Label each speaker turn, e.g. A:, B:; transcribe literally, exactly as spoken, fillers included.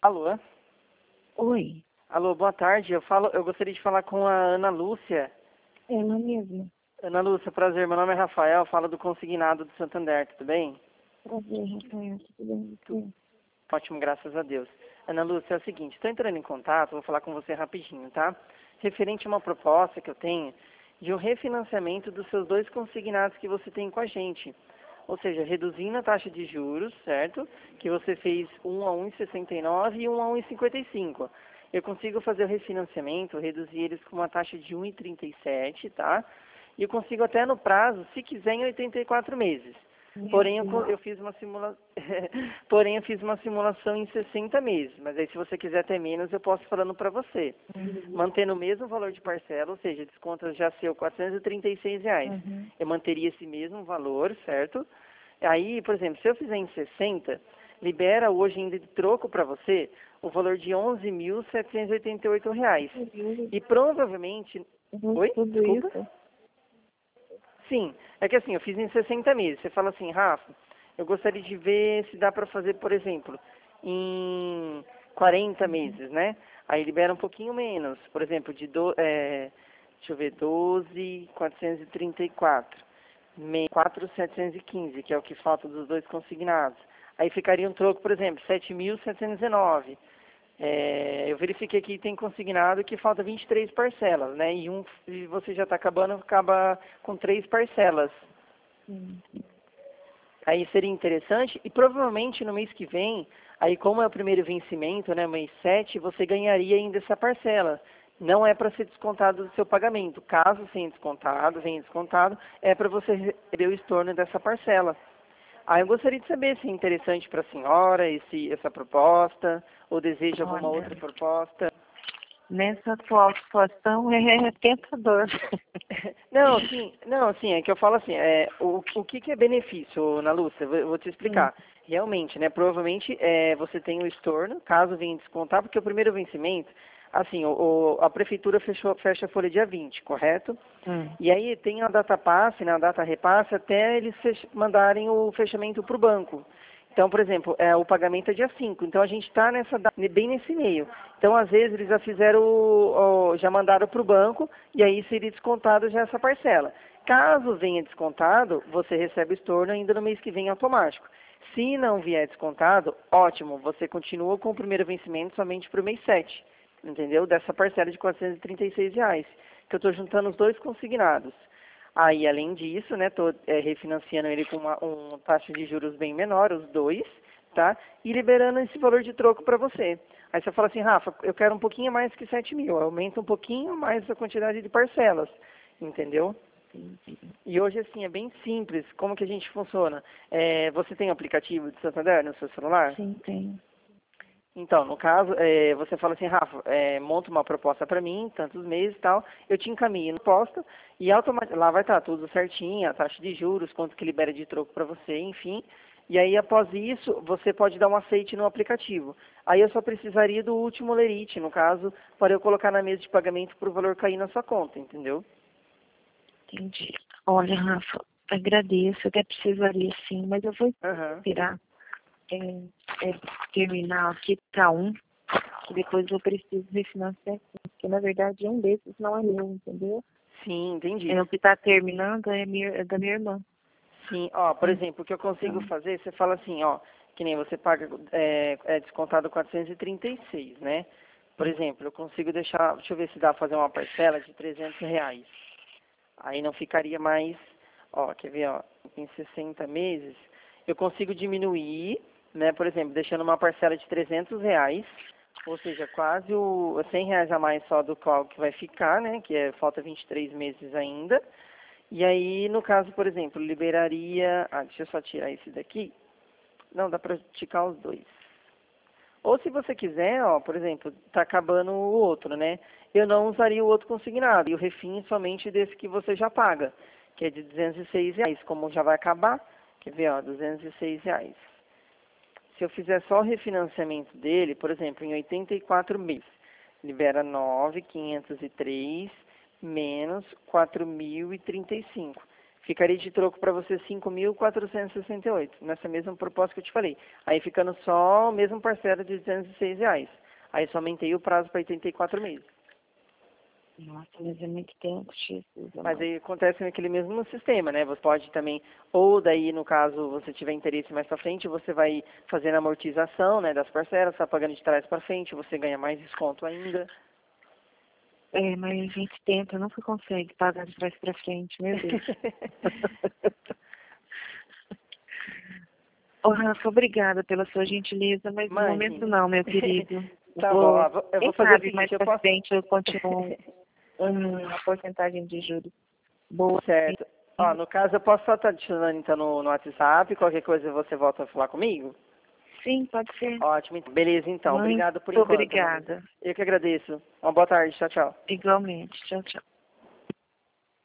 A: Alô?
B: Oi,
A: Alô, boa tarde. Eu falo, eu gostaria de falar com a Ana Lúcia.
B: ela mesma.
A: Ana Lúcia, prazer. Meu nome é Rafael, falo do Consignado do Santander, tudo bem?
B: Prazer, Rafael, tudo bem com você?
A: Ótimo, graças a Deus. Ana Lúcia, é o seguinte, estou entrando em contato, vou falar com você rapidinho, tá? Referente a uma proposta que eu tenho de um refinanciamento dos seus dois consignados que você tem com a gente. Ou seja, reduzindo a taxa de juros, certo? Que você fez um a um vírgula sessenta e nove e um a um vírgula cinquenta e cinco. Eu consigo fazer o refinanciamento, reduzir eles com uma taxa de um vírgula trinta e sete, tá? E eu consigo até no prazo, se quiser, em oitenta e quatro meses.
B: Meu
A: Porém, eu, co-
B: Deus.
A: eu fiz uma simula... Porém, eu fiz uma simulação em sessenta meses. Mas aí, se você quiser ter menos, eu posso falando para você.
B: Uhum.
A: Mantendo o mesmo valor de parcela, ou seja, desconto já seu quatrocentos e trinta e seis reais.
B: Uhum.
A: Eu manteria esse mesmo valor, certo? Aí, por exemplo, se eu fizer em sessenta, libera hoje ainda de troco para você o valor de onze mil setecentos e oitenta e oito reais. E provavelmente...
B: Uhum.
A: Oi?
B: Tudo
A: Desculpa?
B: isso?
A: Sim, é que assim, eu fiz em sessenta meses. Você fala assim, Rafa, eu gostaria de ver se dá para fazer, por exemplo, em quarenta meses, né? Aí libera um pouquinho menos, por exemplo, de do, é, deixa eu ver, doze mil quatrocentos e trinta e quatro, quatro mil setecentos e quinze, que é o que falta dos dois consignados. Aí ficaria um troco, por exemplo, sete mil setecentos e dezenove. É, eu verifiquei que tem consignado que falta vinte e três parcelas, né? E um e você já está acabando, acaba com três parcelas.
B: Sim.
A: Aí seria interessante, e provavelmente no mês que vem, aí como é o primeiro vencimento, né, mês sete, você ganharia ainda essa parcela. Não é para ser descontado do seu pagamento. Caso seja descontado, venha descontado, é para você receber o estorno dessa parcela. Ah, eu gostaria de saber se é interessante para a senhora esse, essa proposta, ou deseja alguma
B: Olha,
A: outra proposta.
B: nessa atual situação é tentador.
A: Não, sim, não, sim, é que eu falo assim, é, o, o que, que é benefício, Ana Lúcia? Eu vou te
B: Hum.
A: explicar. Realmente, né, provavelmente é, você tem o estorno, caso venha descontar, porque o primeiro vencimento, assim, o, o- a prefeitura fechou, fecha a folha dia vinte, correto?
B: Hum.
A: E aí tem a data passe, né, a data repasse, até eles fech- mandarem o fechamento para o banco. Então, por exemplo, é, o pagamento é dia cinco, então a gente está nessa da- bem nesse meio. Então, às vezes, eles já fizeram, o- o- já mandaram para o banco, e aí seria descontado já essa parcela. Caso venha descontado, você recebe o estorno ainda no mês que vem automático. Se não vier descontado, ótimo, você continua com o primeiro vencimento somente para o mês sete, entendeu? Dessa parcela de quatrocentos e trinta e seis reais, que eu estou juntando os dois consignados. Aí, além disso, né, estou refinanciando ele com uma um taxa de juros bem menor, os dois, tá? E liberando esse valor de troco para você. Aí você fala assim, Rafa, eu quero um pouquinho mais que sete mil, aumenta um pouquinho mais a quantidade de parcelas, entendeu? E hoje, assim, é bem simples. Como que a gente funciona? É, você tem aplicativo de Santander no seu celular?
B: Sim, tem.
A: Então, no caso, é, você fala assim, Rafa, é, monta uma proposta para mim, tantos meses e tal, eu te encaminho na proposta e automaticamente lá vai estar tudo certinho, a taxa de juros, quanto que libera de troco para você, enfim. E aí, após isso, você pode dar um aceite no aplicativo. Aí eu só precisaria do último lerite, no caso, para eu colocar na mesa de pagamento para o valor cair na sua conta, entendeu?
B: Entendi. Olha, Rafa, agradeço, eu até precisaria sim, mas eu vou
A: Aham.
B: esperar é, é, terminar aqui para um, que depois eu preciso refinanciar, aqui, porque na verdade um desses não é meu, entendeu?
A: Sim, entendi.
B: É, o que está terminando é, minha, é da minha irmã.
A: Sim, ó, por exemplo, o que eu consigo
B: Então,
A: fazer, você fala assim, ó, que nem você paga, é, é descontado quatrocentos e trinta e seis, né? Por exemplo, eu consigo deixar, deixa eu ver se dá pra fazer uma parcela de trezentos reais. Aí não ficaria mais, ó, quer ver, ó, em sessenta meses, eu consigo diminuir, né, por exemplo, deixando uma parcela de trezentos reais, ou seja, quase o cem reais a mais só do qual que vai ficar, né, que é, falta vinte e três meses ainda. E aí, no caso, por exemplo, liberaria, ah, deixa eu só tirar esse daqui. Não, dá para ticar os dois. Ou se você quiser, ó, por exemplo, tá acabando o outro, né? Eu não usaria o outro consignado e o refim somente desse que você já paga, que é de duzentos e seis reais. Como já vai acabar, quer ver, ó, duzentos e seis reais. Se eu fizer só o refinanciamento dele, por exemplo, em oitenta e quatro meses, libera nove mil quinhentos e três menos quatro mil e trinta e cinco. Ficaria de troco para você cinco mil quatrocentos e sessenta e oito, nessa mesma proposta que eu te falei. Aí ficando só a mesma parcela de duzentos e seis reais. Aí só aumentei o prazo para oitenta e quatro meses.
B: Nossa, mas é muito tempo, Jesus.
A: Mas aí acontece naquele mesmo sistema, né? Você pode também, ou daí, no caso, você tiver interesse mais para frente, você vai fazendo a amortização, né, das parcelas, tá pagando de trás para frente, você ganha mais desconto ainda.
B: É, mas a gente tenta, nunca consegue pagar de trás para frente, meu Deus. Ô, Rafa, obrigada pela sua gentileza, mas no
A: Imagina.
B: momento não, meu querido.
A: Tá
B: vou,
A: bom, ó, vou- eu
B: quem
A: vou fazer o
B: sabe
A: seguinte,
B: mais
A: eu
B: para
A: posso...
B: frente eu continuo uma porcentagem de juros boa.
A: Certo. Ó, no caso, eu posso só estar adicionando, então, no, no WhatsApp, qualquer coisa você volta a falar comigo?
B: Sim, pode ser.
A: Ótimo, então. Beleza, então.
B: Muito
A: Obrigado por enquanto.
B: obrigada.
A: Eu que agradeço. Uma boa tarde. Tchau, tchau.
B: Igualmente. Tchau, tchau.